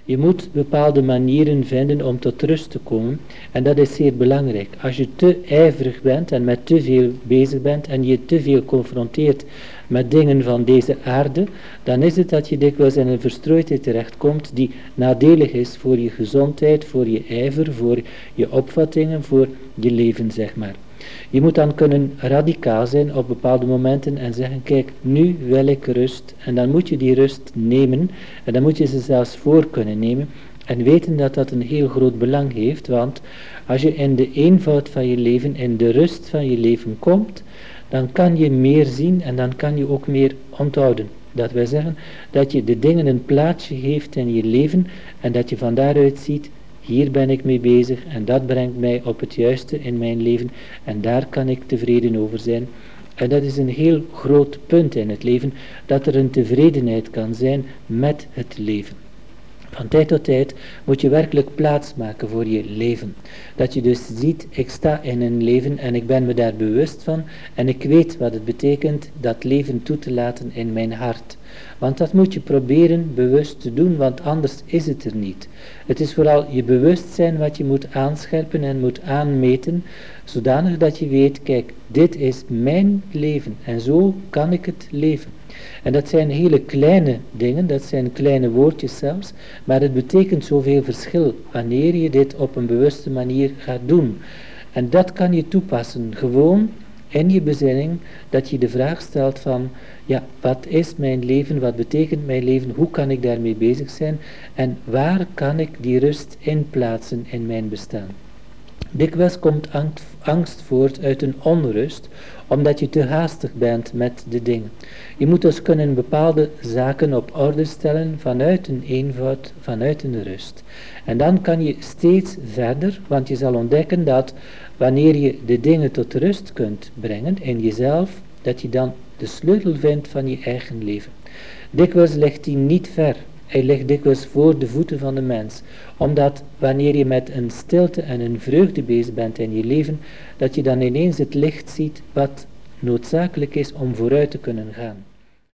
Je moet bepaalde manieren vinden om tot rust te komen en dat is zeer belangrijk. Als je te ijverig bent en met te veel bezig bent en je te veel confronteert met dingen van deze aarde, dan is het dat je dikwijls in een verstrooidheid terechtkomt die nadelig is voor je gezondheid, voor je ijver, voor je opvattingen, voor je leven, zeg maar. Je moet dan kunnen radicaal zijn op bepaalde momenten en zeggen, kijk, nu wil ik rust. En dan moet je die rust nemen en dan moet je ze zelfs voor kunnen nemen en weten dat dat een heel groot belang heeft, want als je in de eenvoud van je leven, in de rust van je leven komt, dan kan je meer zien en dan kan je ook meer onthouden. Dat wil zeggen dat je de dingen een plaatsje geeft in je leven en dat je van daaruit ziet, hier ben ik mee bezig en dat brengt mij op het juiste in mijn leven en daar kan ik tevreden over zijn. En dat is een heel groot punt in het leven, dat er een tevredenheid kan zijn met het leven. Van tijd tot tijd moet je werkelijk plaats maken voor je leven. Dat je dus ziet, ik sta in een leven en ik ben me daar bewust van en ik weet wat het betekent dat leven toe te laten in mijn hart. Want dat moet je proberen bewust te doen, want anders is het er niet. Het is vooral je bewustzijn wat je moet aanscherpen en moet aanmeten, zodanig dat je weet, kijk, dit is mijn leven en zo kan ik het leven. En dat zijn hele kleine dingen, dat zijn kleine woordjes zelfs, maar het betekent zoveel verschil wanneer je dit op een bewuste manier gaat doen. En dat kan je toepassen, gewoon in je bezinning, dat je de vraag stelt van, ja, wat is mijn leven, wat betekent mijn leven, hoe kan ik daarmee bezig zijn en waar kan ik die rust in plaatsen in mijn bestaan. Dikwijls komt angst voort uit een onrust, omdat je te haastig bent met de dingen. Je moet dus kunnen bepaalde zaken op orde stellen vanuit een eenvoud, vanuit een rust. En dan kan je steeds verder, want je zal ontdekken dat wanneer je de dingen tot rust kunt brengen in jezelf, dat je dan de sleutel vindt van je eigen leven. Dikwijls ligt die niet ver. Hij ligt dikwijls voor de voeten van de mens. Omdat wanneer je met een stilte en een vreugde bezig bent in je leven, dat je dan ineens het licht ziet wat noodzakelijk is om vooruit te kunnen gaan.